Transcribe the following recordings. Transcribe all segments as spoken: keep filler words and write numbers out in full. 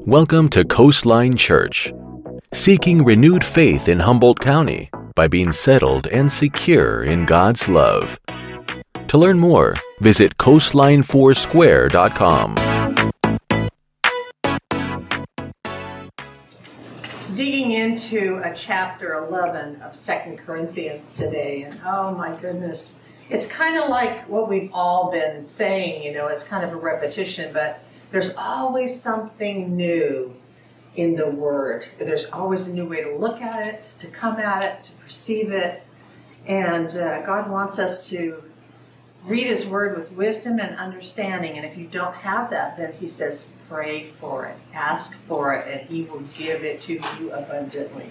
Welcome to Coastline Church, seeking renewed faith in Humboldt County by being settled and secure in God's love. To learn more, visit coastline foursquare dot com. Digging into a chapter eleven of Second Corinthians today, and oh my goodness, it's kind of like what we've all been saying, you know, it's kind of a repetition, but there's always something new in the Word. There's always a new way to look at it, to come at it, to perceive it, and uh, God wants us to read His Word with wisdom and understanding, and if you don't have that, then He says, pray for it, ask for it, and He will give it to you abundantly.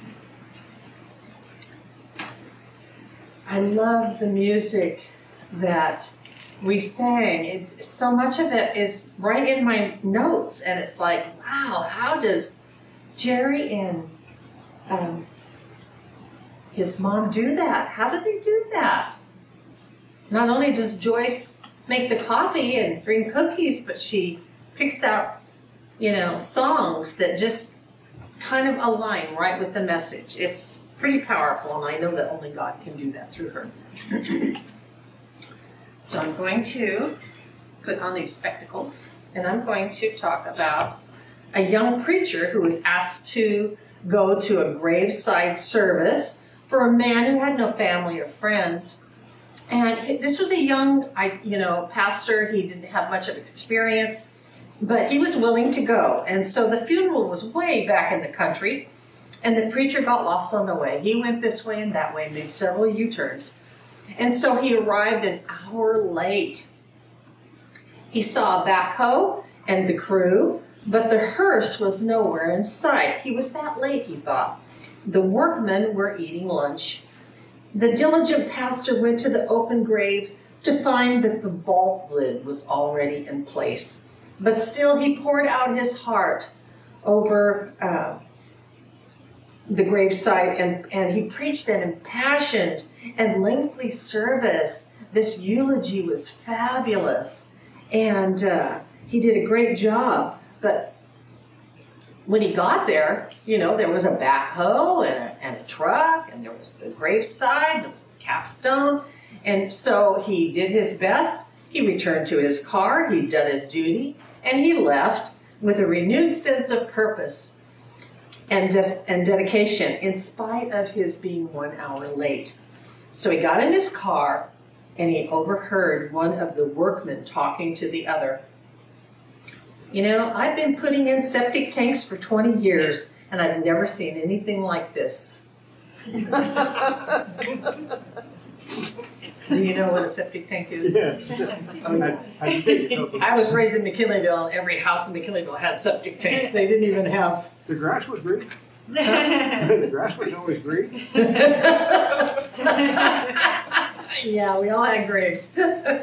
I love the music that we sang. It, so much of it is right in my notes, and it's like, wow, how does Jerry and um, his mom do that? How do they do that? Not only does Joyce make the coffee and bring cookies, but she picks out, you know, songs that just kind of align right with the message. It's pretty powerful, and I know that only God can do that through her. So I'm going to put on these spectacles, and I'm going to talk about a young preacher who was asked to go to a graveside service for a man who had no family or friends. And this was a young, I, you know, pastor. He didn't have much of experience, but he was willing to go. And so the funeral was way back in the country, and the preacher got lost on the way. He went this way and that way, made several U-turns. And so he arrived an hour late. He saw a backhoe and the crew, but the hearse was nowhere in sight. He was that late, he thought. The workmen were eating lunch. The diligent pastor went to the open grave to find that the vault lid was already in place. But still he poured out his heart over uh, the gravesite, and, and he preached an impassioned and lengthy service. This eulogy was fabulous, and uh, he did a great job. But when he got there, you know, there was a backhoe and a, and a truck, and there was the graveside, there was the capstone, and so he did his best. He returned to his car, he'd done his duty, and he left with a renewed sense of purpose and, des- and dedication, in spite of his being one hour late. So he got in his car, and he overheard one of the workmen talking to the other. You know, I've been putting in septic tanks for twenty years, and I've never seen anything like this. Do you know what a septic tank is? Yeah. Oh, yeah. I, I was raised in McKinleyville, and every house in McKinleyville had septic tanks. They didn't even have... The grass was green. The grass was always green. Yeah, we all had graves.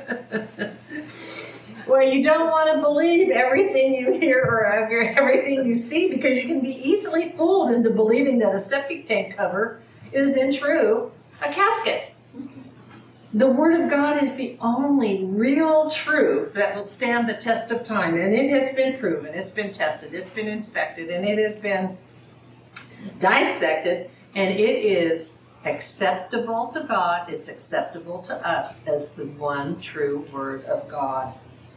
Well, you don't want to believe everything you hear or everything you see, because you can be easily fooled into believing that a septic tank cover is, in true, a casket. The Word of God is the only real truth that will stand the test of time, and it has been proven, it's been tested, it's been inspected, and it has been dissected, and it is acceptable to God, it's acceptable to us as the one true Word of God.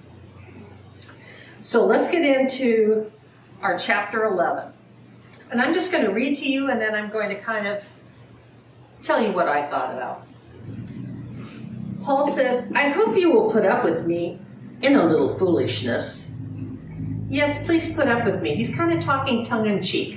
So let's get into our chapter eleven. And I'm just going to read to you, and then I'm going to kind of tell you what I thought about. Paul says, I hope you will put up with me in a little foolishness. Yes, please put up with me. He's kind of talking tongue-in-cheek.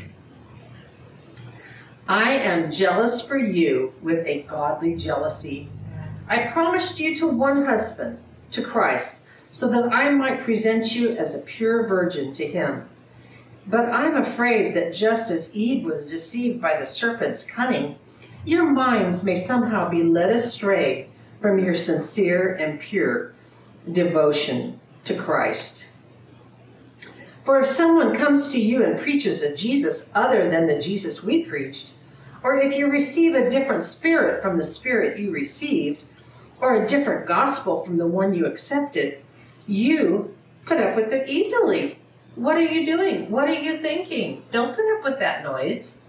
I am jealous for you with a godly jealousy. I promised you to one husband, to Christ, so that I might present you as a pure virgin to him. But I'm afraid that just as Eve was deceived by the serpent's cunning, your minds may somehow be led astray from your sincere and pure devotion to Christ. For if someone comes to you and preaches a Jesus other than the Jesus we preached, or if you receive a different spirit from the spirit you received, or a different gospel from the one you accepted, you put up with it easily. What are you doing? What are you thinking? Don't put up with that noise.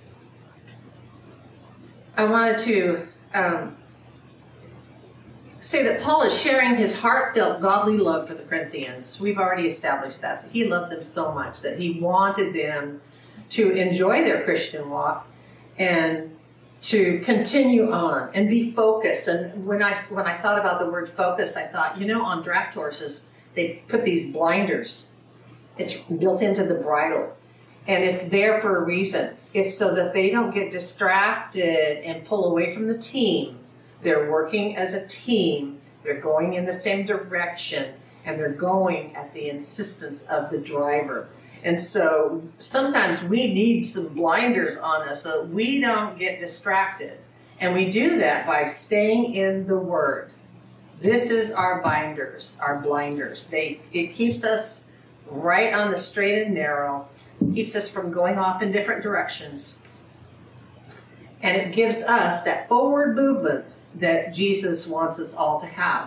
I wanted to um, say that Paul is sharing his heartfelt godly love for the Corinthians. We've already established that. He loved them so much that he wanted them to enjoy their Christian walk and to continue on and be focused. And when I when I thought about the word focus, I thought, you know, on draft horses, they put these blinders. It's built into the bridle. And it's there for a reason. It's so that they don't get distracted and pull away from the team. They're working as a team. They're going in the same direction. And they're going at the insistence of the driver. And so sometimes we need some blinders on us so that we don't get distracted. And we do that by staying in the Word. This is our binders, our blinders. They it keeps us right on the straight and narrow, keeps us from going off in different directions. And it gives us that forward movement that Jesus wants us all to have.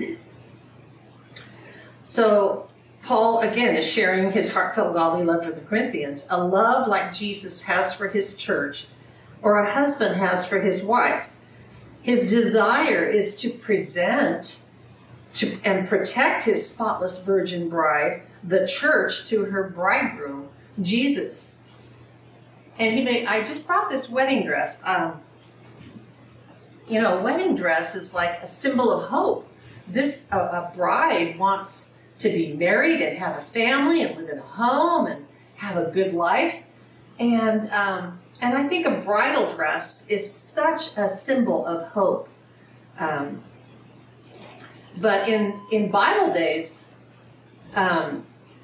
So Paul, again, is sharing his heartfelt godly love for the Corinthians, a love like Jesus has for his church or a husband has for his wife. His desire is to present to, and protect his spotless virgin bride, the church, to her bridegroom, Jesus. And he made, I just brought this wedding dress. Um, you know, a wedding dress is like a symbol of hope. This, a, a bride wants to be married and have a family and live in a home and have a good life. And um, and I think a bridal dress is such a symbol of hope. Um, but in, in Bible days, um,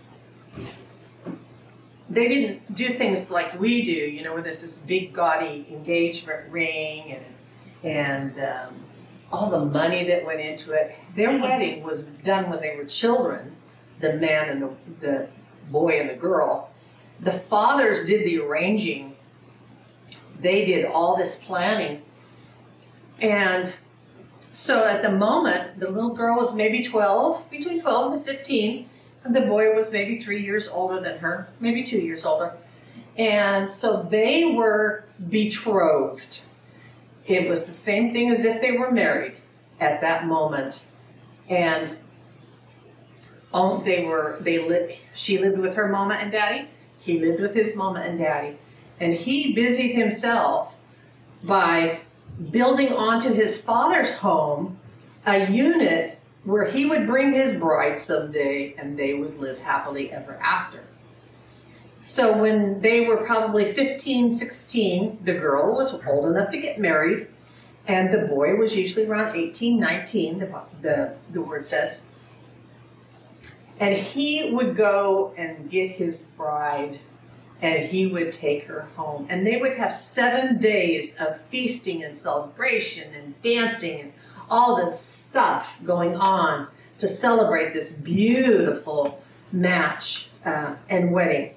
they didn't do things like we do, you know, where there's this big gaudy engagement ring and, and um, all the money that went into it. Their wedding was done when they were children, the man and the, the boy and the girl. The fathers did the arranging. They did all this planning. And so at the moment, the little girl was maybe twelve, between twelve and fifteen, and the boy was maybe three years older than her, maybe two years older. And so they were betrothed. It was the same thing as if they were married at that moment. And oh, they were, they lived, she lived with her mama and daddy. He lived with his mama and daddy. And he busied himself by building onto his father's home a unit where he would bring his bride someday and they would live happily ever after. So when they were probably fifteen, sixteen, the girl was old enough to get married, and the boy was usually around eighteen, nineteen, the, the, the word says. And he would go and get his bride, and he would take her home. And they would have seven days of feasting and celebration and dancing and all this stuff going on to celebrate this beautiful match uh, and wedding.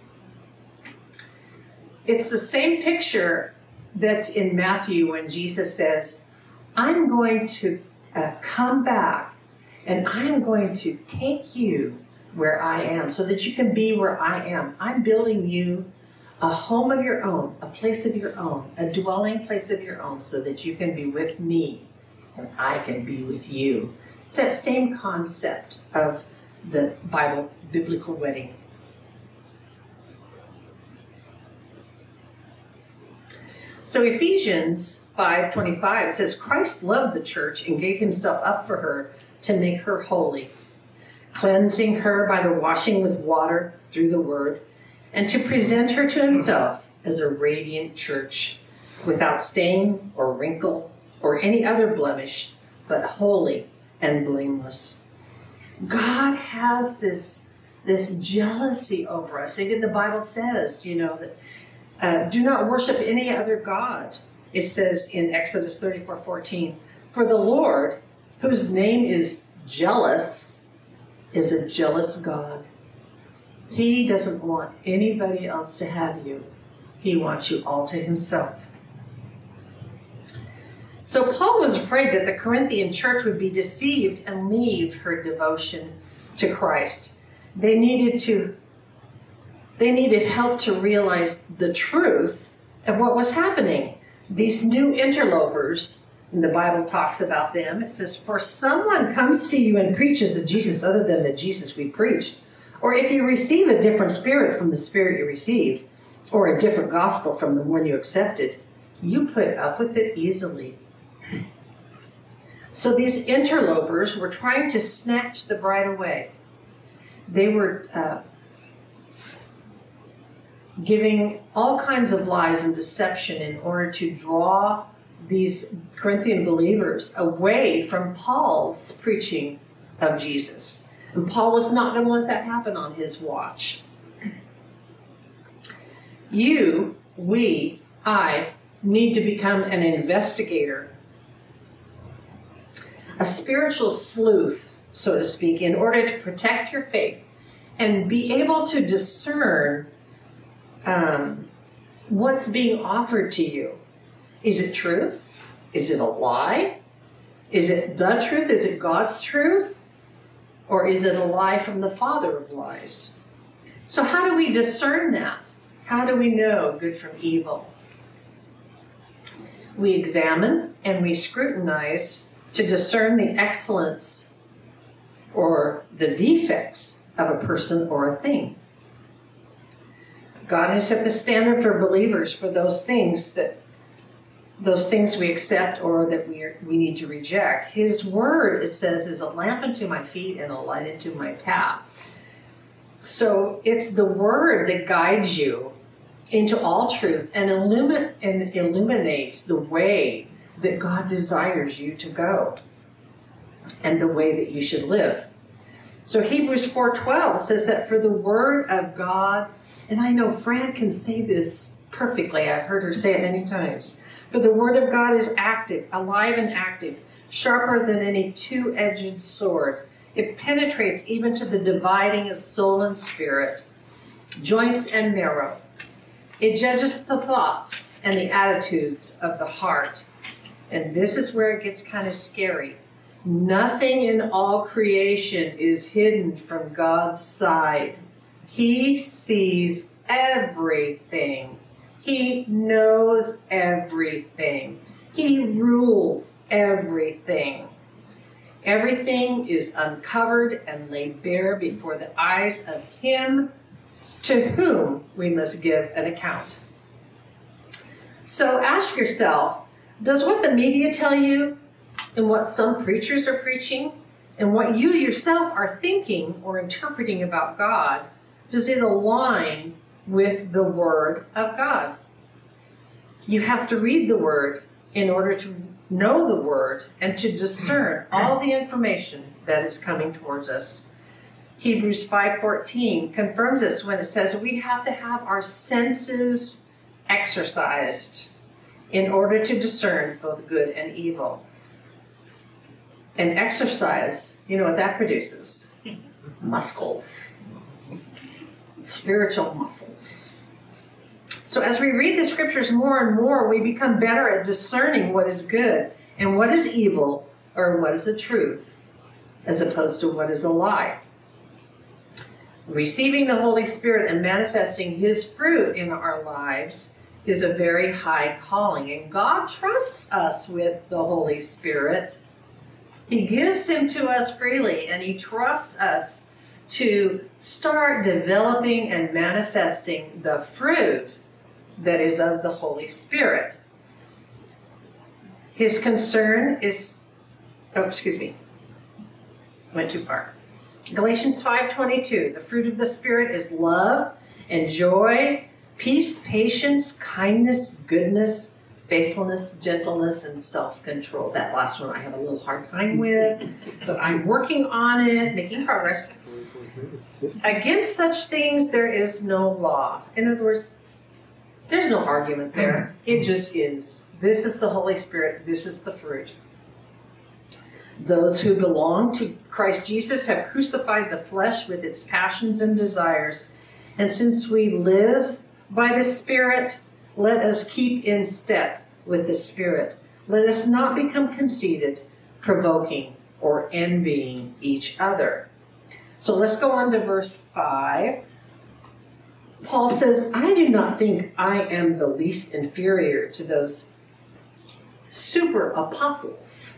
It's the same picture that's in Matthew when Jesus says, I'm going to uh, come back and I'm going to take you where I am so that you can be where I am. I'm building you a home of your own, a place of your own, a dwelling place of your own so that you can be with me and I can be with you. It's that same concept of the Bible, biblical wedding. So Ephesians five twenty-five says, Christ loved the church and gave himself up for her to make her holy, cleansing her by the washing with water through the word, and to present her to himself as a radiant church, without stain or wrinkle or any other blemish, but holy and blameless. God has this, this jealousy over us. Even the Bible says, you know, that Uh, do not worship any other God. It says in Exodus thirty-four fourteen, for the Lord, whose name is jealous, is a jealous God. He doesn't want anybody else to have you. He wants you all to himself. So Paul was afraid that the Corinthian church would be deceived and leave her devotion to Christ. They needed to, they needed help to realize the truth of what was happening. These new interlopers, and the Bible talks about them, it says, for someone comes to you and preaches a Jesus other than the Jesus we preached, or if you receive a different spirit from the spirit you received, or a different gospel from the one you accepted, you put up with it easily. So these interlopers were trying to snatch the bride away. They were uh, giving all kinds of lies and deception in order to draw these Corinthian believers away from Paul's preaching of Jesus. And Paul was not going to let that happen on his watch. You, we, I need to become an investigator, a spiritual sleuth, so to speak, in order to protect your faith and be able to discern um, what's being offered to you. Is it truth? Is it a lie? Is it the truth? Is it God's truth? Or is it a lie from the father of lies? So how do we discern that? How do we know good from evil? We examine and we scrutinize to discern the excellence or the defects of a person or a thing. God has set the standard for believers for those things that those things we accept or that we are, we need to reject. His word, it says, is a lamp unto my feet and a light unto my path. So it's the word that guides you into all truth and, illumi- and illuminates the way that God desires you to go and the way that you should live. So Hebrews four twelve says that for the word of God, and I know Fran can say this perfectly. I've heard her say it many times. For the word of God is active, alive and active, sharper than any two-edged sword. It penetrates even to the dividing of soul and spirit, joints and marrow. It judges the thoughts and the attitudes of the heart. And this is where it gets kind of scary. Nothing in all creation is hidden from God's side. He sees everything. He knows everything. He rules everything. Everything is uncovered and laid bare before the eyes of Him to whom we must give an account. So ask yourself, does what the media tell you and what some preachers are preaching and what you yourself are thinking or interpreting about God, does it align with the Word of God? You have to read the Word in order to know the Word and to discern all the information that is coming towards us. Hebrews five fourteen confirms this when it says we have to have our senses exercised in order to discern both good and evil. And exercise, you know what that produces? Muscles. Spiritual muscles. So as we read the scriptures more and more, we become better at discerning what is good and what is evil or what is the truth, as opposed to what is a lie. Receiving the Holy Spirit and manifesting His fruit in our lives is a very high calling. And God trusts us with the Holy Spirit. He gives Him to us freely, and He trusts us to start developing and manifesting the fruit that is of the Holy Spirit. His concern is, oh, excuse me, went too far. Galatians five twenty-two, the fruit of the Spirit is love and joy, peace, patience, kindness, goodness, faithfulness, gentleness, and self-control. That last one I have a little hard time with, but I'm working on it, making progress. Against such things there is no law. In other words, there's no argument there. It just is. This is the Holy Spirit. This is the fruit. Those who belong to Christ Jesus have crucified the flesh with its passions and desires. And since we live by the Spirit, let us keep in step with the Spirit. Let us not become conceited, provoking, or envying each other. So let's go on to verse five. Paul says, I do not think I am the least inferior to those super apostles.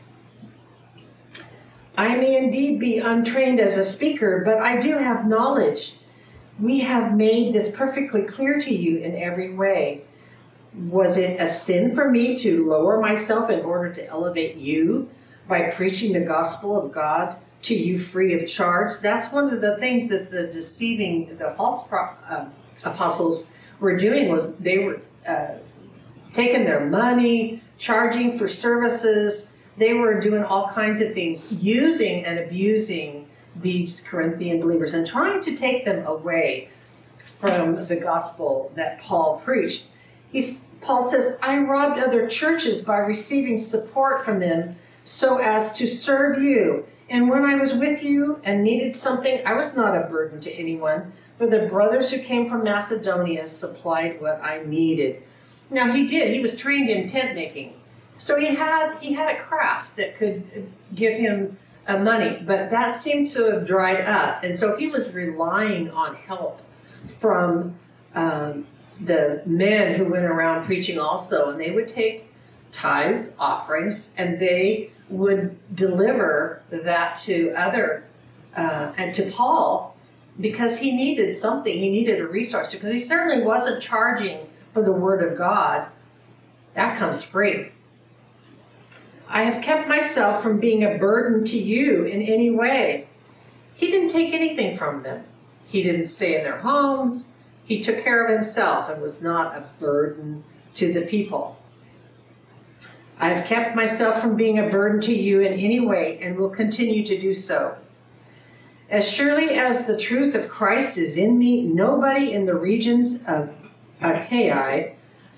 I may indeed be untrained as a speaker, but I do have knowledge. We have made this perfectly clear to you in every way. Was it a sin for me to lower myself in order to elevate you by preaching the gospel of God to you free of charge? That's one of the things that the deceiving, the false pro, uh, apostles were doing, was they were uh, taking their money, charging for services. They were doing all kinds of things, using and abusing these Corinthian believers and trying to take them away from the gospel that Paul preached. He's, Paul says, I robbed other churches by receiving support from them so as to serve you. And when I was with you and needed something, I was not a burden to anyone, for the brothers who came from Macedonia supplied what I needed. Now he did. He was trained in tent making. So he had he had a craft that could give him uh, money, but that seemed to have dried up. And so he was relying on help from um, the men who went around preaching also. And they would take tithes, offerings, and they would deliver that to other, uh, and to Paul, because he needed something. He needed a resource, because he certainly wasn't charging for the word of God. That comes free. I have kept myself from being a burden to you in any way. He didn't take anything from them. He didn't stay in their homes. He took care of himself and was not a burden to the people. I have kept myself from being a burden to you in any way and will continue to do so. As surely as the truth of Christ is in me, nobody in the regions of Achaia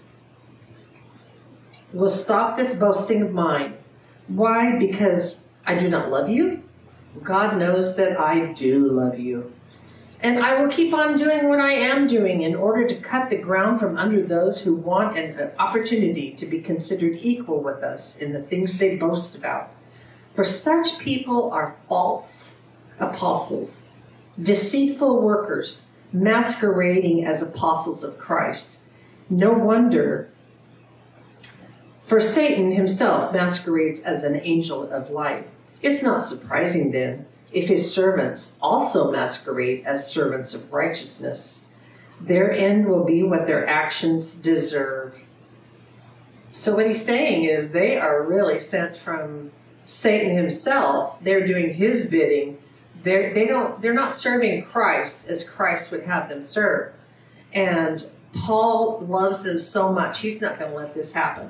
will stop this boasting of mine. Why? Because I do not love you? God knows that I do love you. And I will keep on doing what I am doing in order to cut the ground from under those who want an opportunity to be considered equal with us in the things they boast about. For such people are false apostles, deceitful workers, masquerading as apostles of Christ. No wonder, for Satan himself masquerades as an angel of light. It's not surprising then if his servants also masquerade as servants of righteousness. Their end will be what their actions deserve. So what he's saying is they are really sent from Satan himself. They're doing his bidding. They're, they don't, they're not serving Christ as Christ would have them serve. And Paul loves them so much, he's not going to let this happen.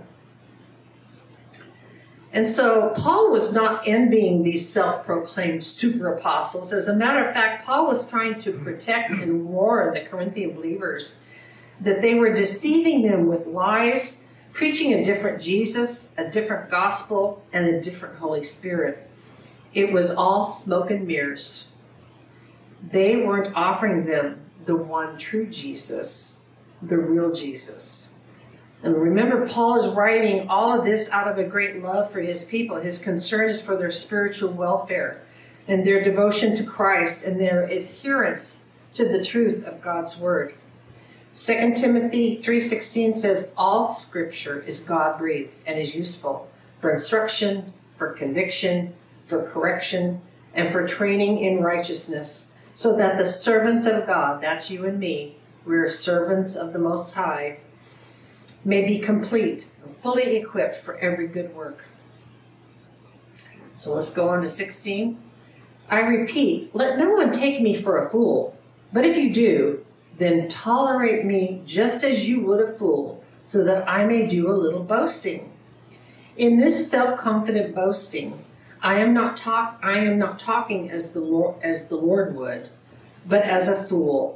And so Paul was not envying these self-proclaimed super apostles. As a matter of fact, Paul was trying to protect and warn the Corinthian believers that they were deceiving them with lies, preaching a different Jesus, a different gospel, and a different Holy Spirit. It was all smoke and mirrors. They weren't offering them the one true Jesus, the real Jesus. And remember, Paul is writing all of this out of a great love for his people. His concern is for their spiritual welfare and their devotion to Christ and their adherence to the truth of God's word. Second Timothy three sixteen says, all scripture is God-breathed and is useful for instruction, for conviction, for correction, and for training in righteousness, so that the servant of God, that's you and me, we're servants of the Most High, may be complete and fully equipped for every good work. So let's go on to sixteen. I repeat, let no one take me for a fool, but if you do, then tolerate me just as you would a fool, so that I may do a little boasting. In this self-confident boasting, I am not talk I am not talking as the Lord as the Lord would, but as a fool.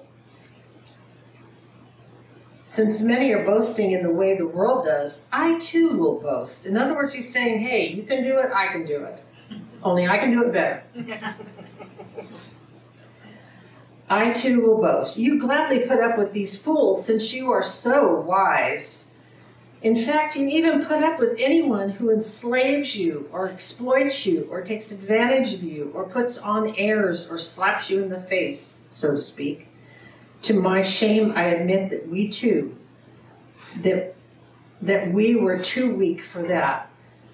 Since many are boasting in the way the world does, I too will boast. In other words, he's saying, hey, you can do it, I can do it. Only I can do it better. I too will boast. You gladly put up with these fools since you are so wise. In fact, you even put up with anyone who enslaves you or exploits you or takes advantage of you or puts on airs or slaps you in the face, so to speak. To my shame, I admit that we too, that, that we were too weak for that.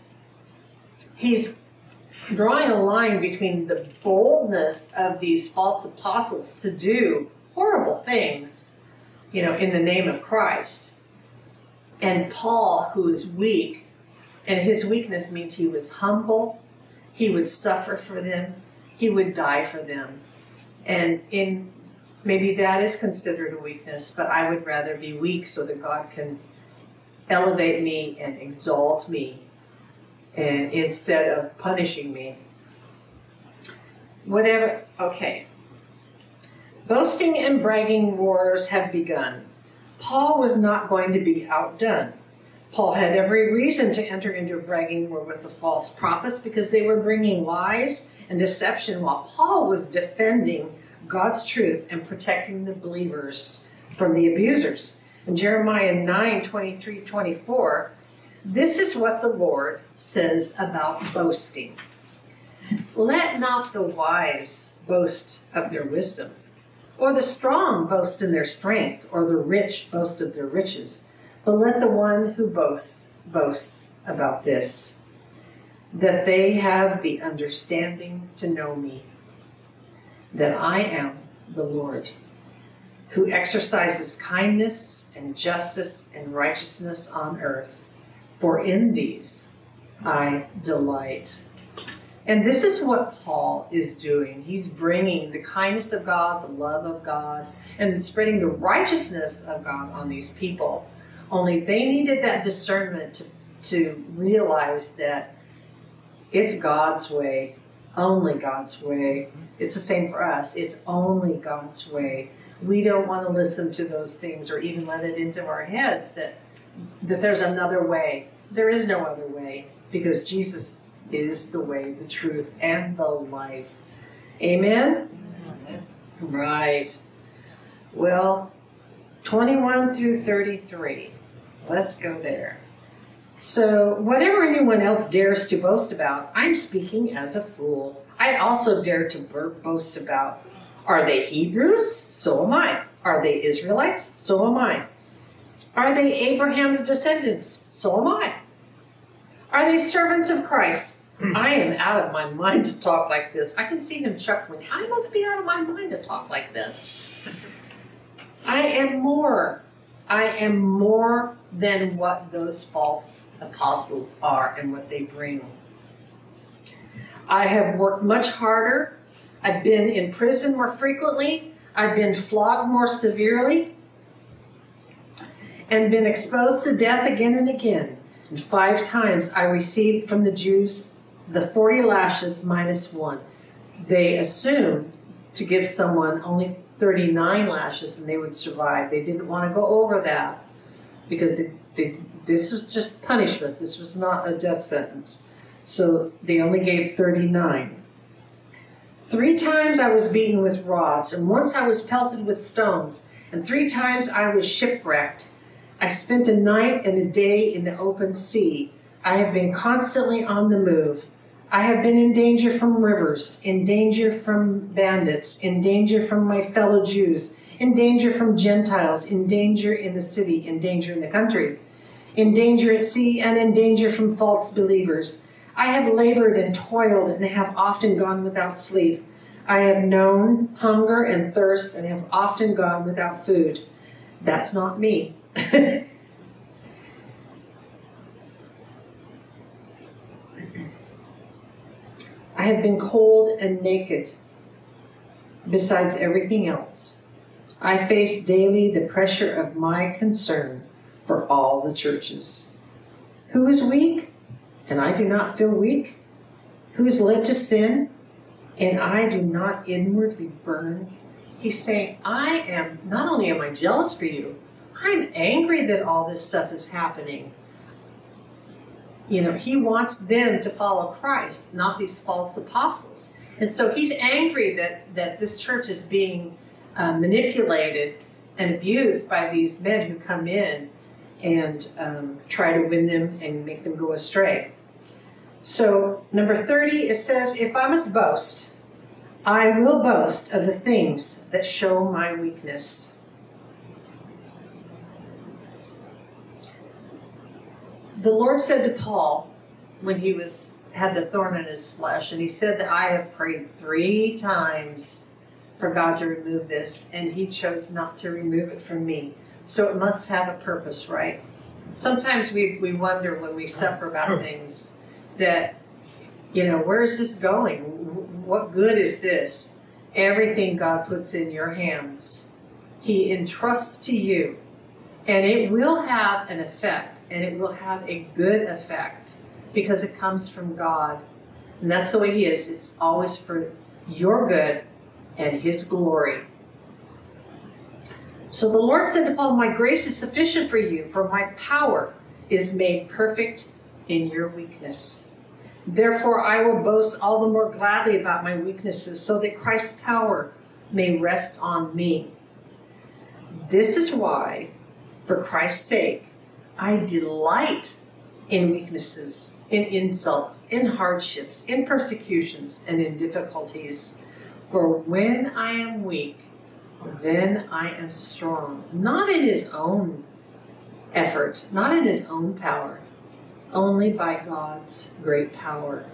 He's drawing a line between the boldness of these false apostles to do horrible things, you know, in the name of Christ, and Paul, who is weak, and his weakness means he was humble, he would suffer for them, he would die for them. And in maybe that is considered a weakness, but I would rather be weak so that God can elevate me and exalt me, and instead of punishing me. Whatever, okay. Boasting and bragging wars have begun. Paul was not going to be outdone. Paul had every reason to enter into a bragging war with the false prophets because they were bringing lies and deception while Paul was defending God's truth and protecting the believers from the abusers. In Jeremiah nine, twenty-three, twenty-four, this is what the Lord says about boasting. Let not the wise boast of their wisdom, or the strong boast in their strength, or the rich boast of their riches. But let the one who boasts boast about this, that they have the understanding to know me, that I am the Lord, who exercises kindness and justice and righteousness on earth. For in these I delight. And this is what Paul is doing. He's bringing the kindness of God, the love of God, and spreading the righteousness of God on these people. Only they needed that discernment to, to realize that it's God's way, only God's way. It's the same for us. It's only God's way. We don't want to listen to those things or even let it into our heads that, that there's another way. There is no other way, because Jesus is the way, the truth, and the life. Amen? Amen. Right. Well, twenty-one through thirty-three. Let's go there. So, whatever anyone else dares to boast about, I'm speaking as a fool. I also dare to boast about. Are they Hebrews? So am I. Are they Israelites? So am I. Are they Abraham's descendants? So am I. Are they servants of Christ? I am out of my mind to talk like this. I can see him chuckling. I must be out of my mind to talk like this. I am more. I am more than what those false apostles are and what they bring. I have worked much harder. I've been in prison more frequently. I've been flogged more severely and been exposed to death again and again. And five times I received from the Jews the forty lashes minus one. They assumed to give someone only thirty-nine lashes and they would survive. They didn't want to go over that because they, they, this was just punishment. This was not a death sentence. So they only gave thirty-nine. Three times I was beaten with rods, and once I was pelted with stones, and three times I was shipwrecked. I spent a night and a day in the open sea. I have been constantly on the move. I have been in danger from rivers, in danger from bandits, in danger from my fellow Jews, in danger from Gentiles, in danger in the city, in danger in the country, in danger at sea, and in danger from false believers. I have labored and toiled and have often gone without sleep. I have known hunger and thirst and have often gone without food. That's not me. I have been cold and naked, besides everything else. I face daily the pressure of my concern for all the churches. Who is weak, and I do not feel weak? Who is led to sin, and I do not inwardly burn? He's saying, I am, not only am I jealous for you, I'm angry that all this stuff is happening. You know, he wants them to follow Christ, not these false apostles. And so he's angry that, that this church is being uh, manipulated and abused by these men who come in and um, try to win them and make them go astray. So number thirty, it says, if I must boast, I will boast of the things that show my weakness. The Lord said to Paul when he was had the thorn in his flesh, and he said that I have prayed three times for God to remove this, and he chose not to remove it from me. So it must have a purpose, right? Sometimes we, we wonder when we suffer about things that, you know, where is this going? What good is this? Everything God puts in your hands, he entrusts to you, and it will have an effect, and it will have a good effect because it comes from God. And that's the way he is. It's always for your good and his glory. So the Lord said to Paul, my grace is sufficient for you, for my power is made perfect in your weakness. Therefore I will boast all the more gladly about my weaknesses, so that Christ's power may rest on me. This is why, for Christ's sake, I delight in weaknesses, in insults, in hardships, in persecutions, and in difficulties. For when I am weak, then I am strong. Not in his own effort, not in his own power, only by God's great power.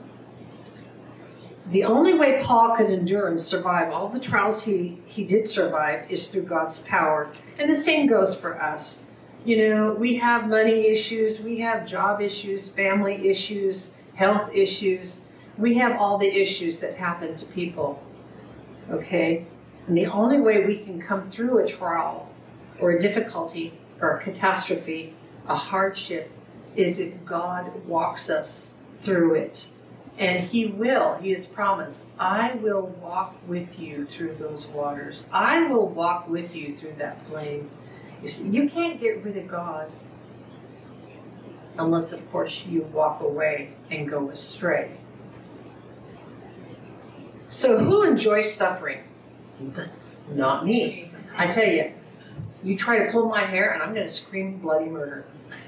The only way Paul could endure and survive all the trials he, he did survive is through God's power. And the same goes for us. You know, we have money issues, we have job issues, family issues, health issues. We have all the issues that happen to people. Okay? And the only way we can come through a trial or a difficulty or a catastrophe, a hardship, is if God walks us through it. And he will. He has promised, I will walk with you through those waters. I will walk with you through that flame. You see, you can't get rid of God unless, of course, you walk away and go astray. So who enjoys suffering? Not me. I tell you, you try to pull my hair and I'm going to scream bloody murder.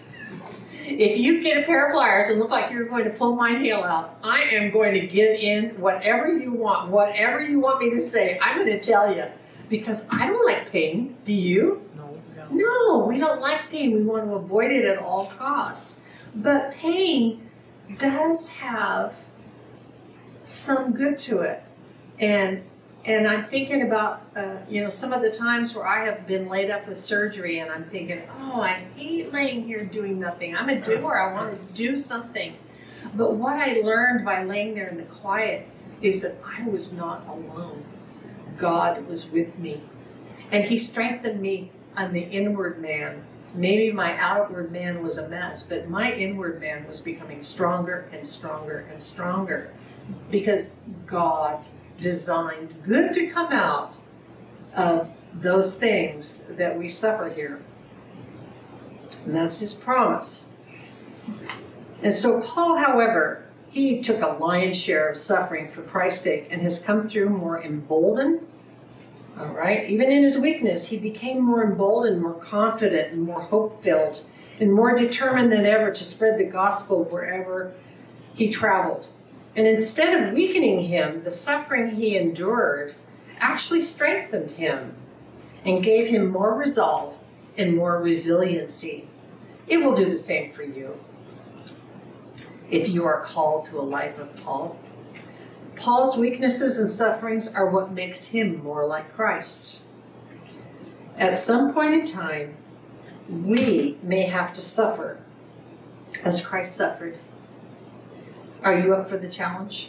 If you get a pair of pliers and look like you're going to pull my nail out, I am going to give in whatever you want, whatever you want me to say, I'm going to tell you. Because I don't like pain. Do you? No, no. No, we don't like pain. We want to avoid it at all costs. But pain does have some good to it. And And I'm thinking about, uh, you know, some of the times where I have been laid up with surgery and I'm thinking, oh, I hate laying here doing nothing. I'm a doer. I want to do something. But what I learned by laying there in the quiet is that I was not alone. God was with me. And he strengthened me on the inward man. Maybe my outward man was a mess, but my inward man was becoming stronger and stronger and stronger because God designed good to come out of those things that we suffer here. And that's his promise. And so Paul, however, he took a lion's share of suffering for Christ's sake and has come through more emboldened. All right? Even in his weakness, he became more emboldened, more confident, and more hope-filled, and more determined than ever to spread the gospel wherever he traveled. And instead of weakening him, the suffering he endured actually strengthened him and gave him more resolve and more resiliency. It will do the same for you if you are called to a life of Paul. Paul's weaknesses and sufferings are what makes him more like Christ. At some point in time, we may have to suffer as Christ suffered. Are you up for the challenge?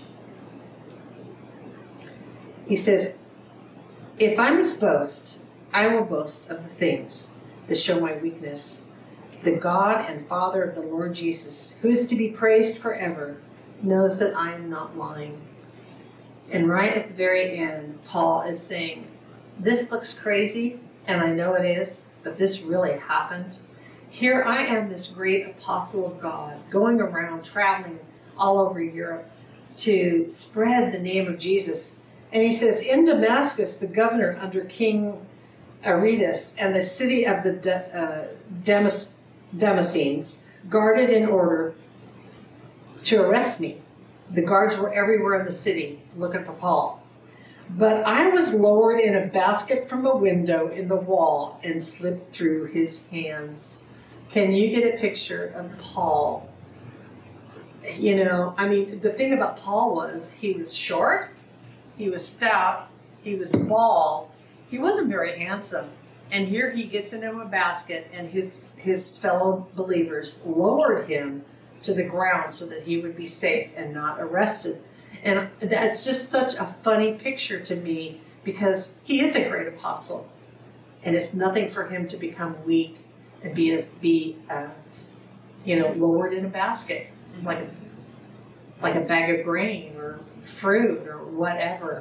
He says, if I must boast, I will boast of the things that show my weakness. The God and Father of the Lord Jesus, who is to be praised forever, knows that I am not lying. And right at the very end, Paul is saying, this looks crazy, and I know it is, but this really happened. Here I am, this great apostle of God, going around, traveling all over Europe to spread the name of Jesus. And he says, in Damascus, the governor under King Aretas and the city of the De- uh, Damas- Damascenes, guarded in order to arrest me. The guards were everywhere in the city looking for Paul. But I was lowered in a basket from a window in the wall and slipped through his hands. Can you get a picture of Paul? You know, I mean, the thing about Paul was he was short, he was stout, he was bald, he wasn't very handsome. And here he gets into a basket, and his his fellow believers lowered him to the ground so that he would be safe and not arrested. And that's just such a funny picture to me, because he is a great apostle, and it's nothing for him to become weak and be be uh, you know lowered in a basket like a, like a bag of grain or fruit or whatever.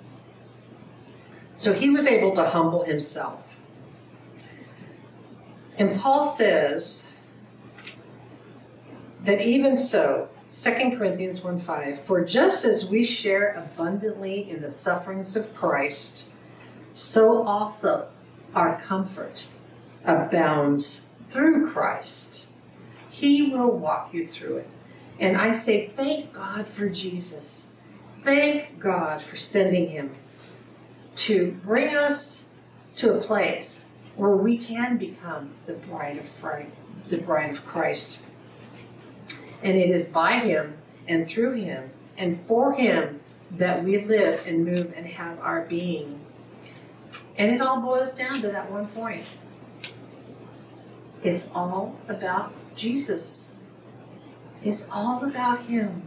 So he was able to humble himself. And Paul says that even so, Second Corinthians one five, for just as we share abundantly in the sufferings of Christ, so also our comfort abounds through Christ. He will walk you through it. And I say, thank God for Jesus. Thank God for sending him to bring us to a place where we can become the bride of Christ, the bride of Christ. And it is by him and through him and for him that we live and move and have our being. And it all boils down to that one point. It's all about Jesus. It's all about him.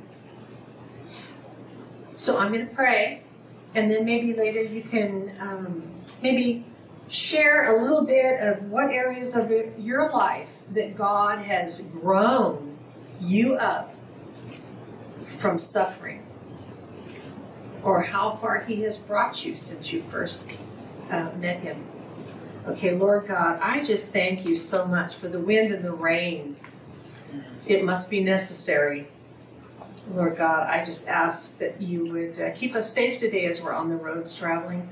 So I'm going to pray, and then maybe later you can um, maybe share a little bit of what areas of your life that God has grown you up from suffering, or how far he has brought you since you first uh, met him. Okay, Lord God, I just thank you so much for the wind and the rain. It must be necessary. Lord God, I just ask that you would uh, keep us safe today as we're on the roads traveling.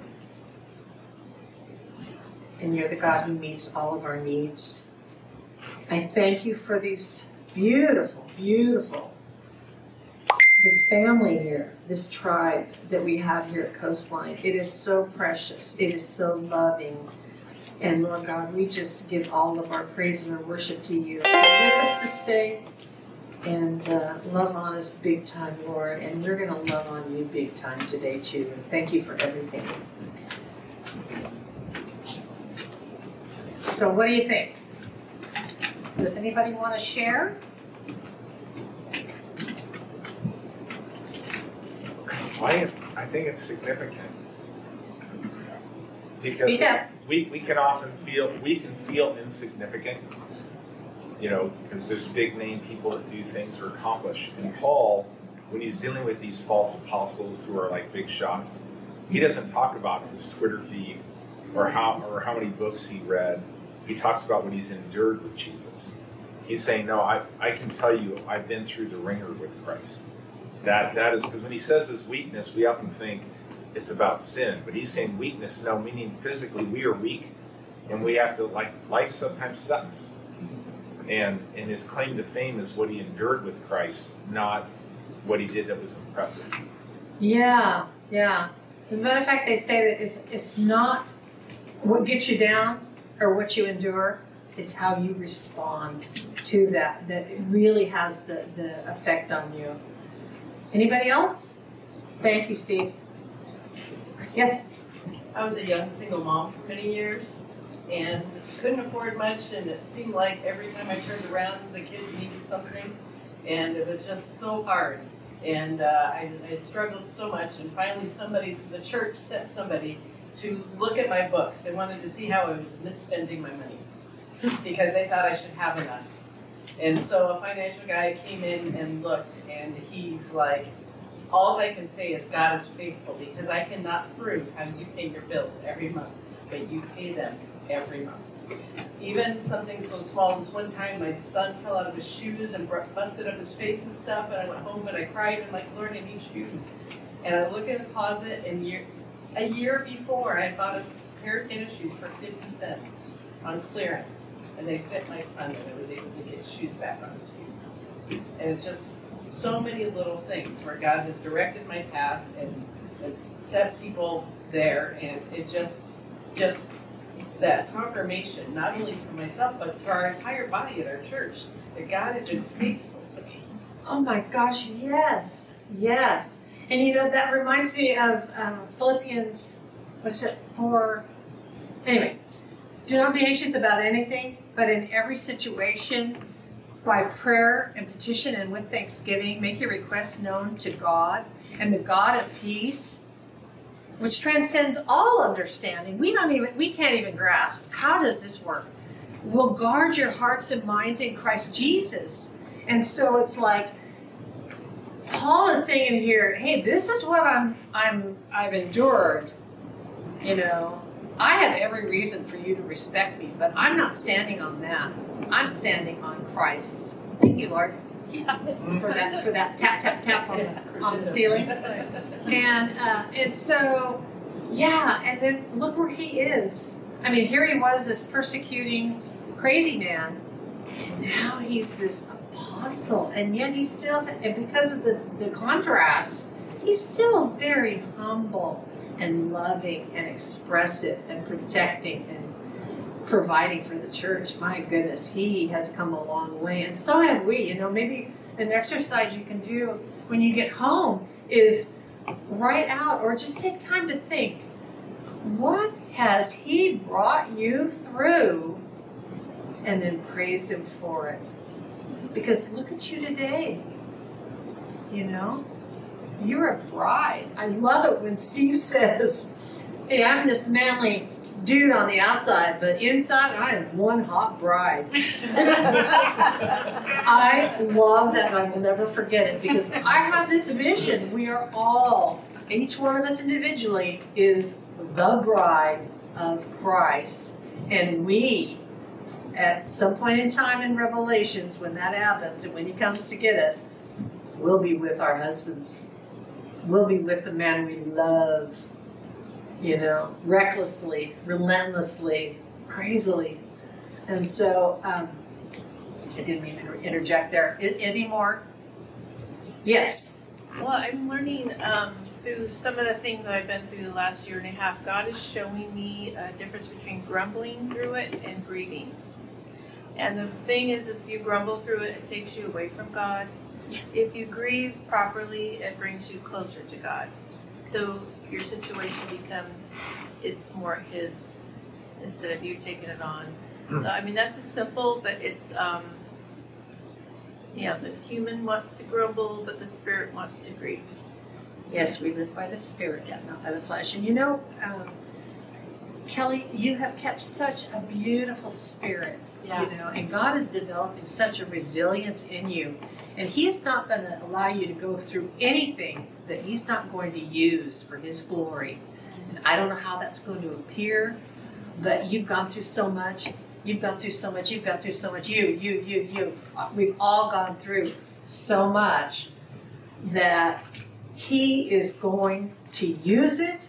And you're the God who meets all of our needs. I thank you for these beautiful, beautiful, this family here, this tribe that we have here at Coastline. It is so precious. It is so loving. And Lord God, we just give all of our praise and our worship to you. Be with us this day, and uh, love on us big time, Lord. And we're going to love on you big time today too. And thank you for everything. So what do you think? Does anybody want to share? I think it's, I think it's significant. Because Speak up. We, we can often feel, we can feel insignificant, you know, because there's big name people that do things or accomplish. And Paul, when he's dealing with these false apostles who are like big shots, he doesn't talk about his Twitter feed or how or how many books he read. He talks about what he's endured with Jesus. He's saying, no, I, I can tell you, I've been through the ringer with Christ. That That is, because when he says his weakness, we often think it's about sin. But he's saying weakness, no, meaning physically we are weak, and we have to, like, life sometimes sucks. And, and his claim to fame is what he endured with Christ, not what he did that was impressive. Yeah, yeah. As a matter of fact, they say that it's, it's not what gets you down or what you endure, it's how you respond to that, that it really has the, the effect on you. Anybody else? Thank you, Steve. Yes? I was a young single mom for many years and couldn't afford much, and it seemed like every time I turned around, the kids needed something, and it was just so hard. And uh, I, I struggled so much, and finally somebody from the church sent somebody to look at my books. They wanted to see how I was misspending my money because they thought I should have enough. And so a financial guy came in and looked, and he's like, all I can say is God is faithful, because I cannot prove how you pay your bills every month, but you pay them every month. Even something so small as one time my son fell out of his shoes and busted up his face and stuff, and I went home and I cried and like, Lord, I need shoes. And I look in the closet, and year, a year before I bought a pair of tennis shoes for fifty cents on clearance. and they fit my son, and I was able to get shoes back on his feet. And it's just so many little things where God has directed my path and has set people there, and it just, just that confirmation, not only to myself, but to our entire body at our church, that God has been faithful to me. Oh my gosh, yes, yes. And you know, that reminds me of uh, Philippians, what's it, four, anyway, do not be anxious about anything, but in every situation, by prayer and petition and with thanksgiving, make your requests known to God, and the God of peace, which transcends all understanding. We don't even, we can't even grasp. How does this work? Will guard your hearts and minds in Christ Jesus. And so it's like, Paul is saying here, hey, this is what I'm, I'm, I've endured. You know, I have every reason for you to respect me, but I'm not standing on that. I'm standing on Christ. Thank you, Lord, Yeah. for that, for that tap, tap, tap on the, on the ceiling. And, uh, and so, yeah, and then look where he is. I mean, here he was, this persecuting crazy man, and now he's this apostle, and yet he's still, and because of the, the contrast, he's still very humble and loving and expressive and protecting and providing for the church. My goodness, he has come a long way, and so have we. You know, maybe an exercise you can do when you get home is write out or just take time to think, what has he brought you through? And then praise him for it. Because look at you today. You know, you're a bride. I love it when Steve says, hey, I'm this manly dude on the outside, but inside I am one hot bride. I love that, and I will never forget it, because I have this vision. We are all, each one of us individually is the bride of Christ. And we, at some point in time in Revelations, when that happens and when he comes to get us, we'll be with our husbands. We'll be with the man we love, you know, recklessly, relentlessly, crazily. And so, um, I didn't mean to interject there. I, any more? Yes. Well, I'm learning um, through some of the things that I've been through the last year and a half. God is showing me a difference between grumbling through it and grieving. And the thing is, if you grumble through it, it takes you away from God. Yes. If you grieve properly, it brings you closer to God. So your situation becomes, it's more His instead of you taking it on. So, I mean, that's just simple, but it's, um, yeah, the human wants to grumble, but the spirit wants to grieve. Yes, we live by the Spirit, not by the flesh. And you know, um, Kelly, you have kept such a beautiful spirit, Yeah. you know, and God is developing such a resilience in you. And He's not going to allow you to go through anything that He's not going to use for His glory. And I don't know how that's going to appear, but you've gone through so much. You've gone through so much. You've gone through so much. You, you, you, you. We've all gone through so much that He is going to use it,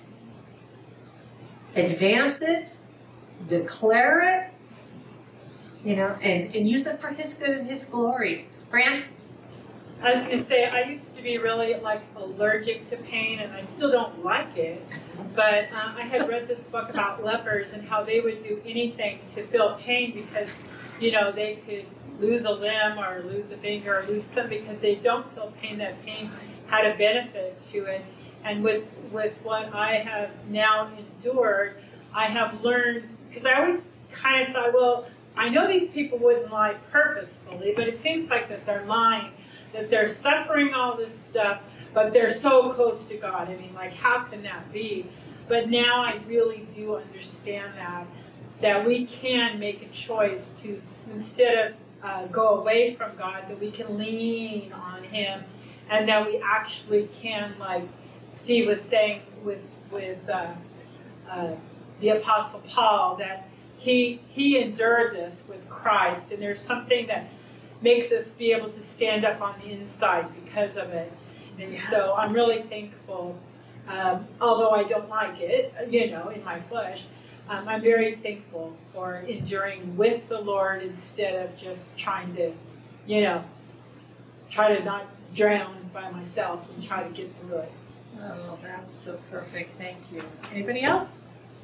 advance it, declare it, you know, and, and use it for His good and His glory. Fran? I was going to say, I used to be really like allergic to pain, and I still don't like it. But uh, I had read this book about lepers and how they would do anything to feel pain because, you know, they could lose a limb or lose a finger or lose something because they don't feel pain. That pain had a benefit to it. And with with what I have now endured, I have learned, because I always kind of thought, well, I know these people wouldn't lie purposefully, but it seems like that they're lying, that they're suffering all this stuff, but they're so close to God. I mean, like, how can that be? But now I really do understand that, that we can make a choice to, instead of uh, go away from God, that we can lean on Him, and that we actually can, like Steve was saying with with uh, uh, the Apostle Paul, that he he endured this with Christ, and there's something that makes us be able to stand up on the inside because of it. And yeah. So I'm really thankful, um, although I don't like it, you know, in my flesh, um, I'm very thankful for enduring with the Lord instead of just trying to, you know, try to not drown by myself and try to get through it. Oh, that's so perfect. Thank you. Anybody else?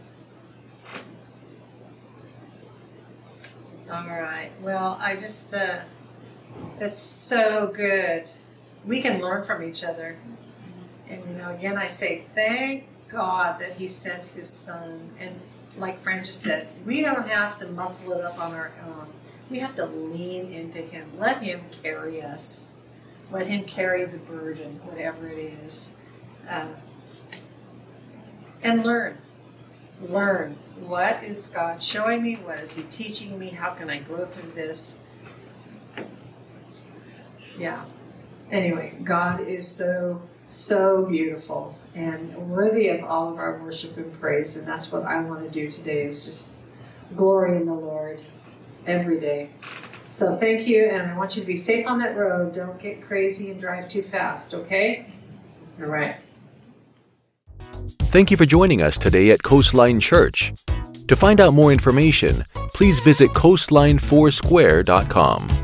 All right. Well, I just, uh, that's so good. We can learn from each other. And, you know, again, I say, thank God that he sent his son. And like Fran just said, we don't have to muscle it up on our own. We have to lean into him. Let him carry us. Let him carry the burden, whatever it is. Uh, and learn. Learn. What is God showing me? What is he teaching me? How can I grow through this? Yeah. Anyway, God is so, so beautiful and worthy of all of our worship and praise. And that's what I want to do today, is just glory in the Lord every day. So thank you, and I want you to be safe on that road. Don't get crazy and drive too fast, okay? All right. Thank you for joining us today at Coastline Church. To find out more information, please visit coastline foursquare dot com.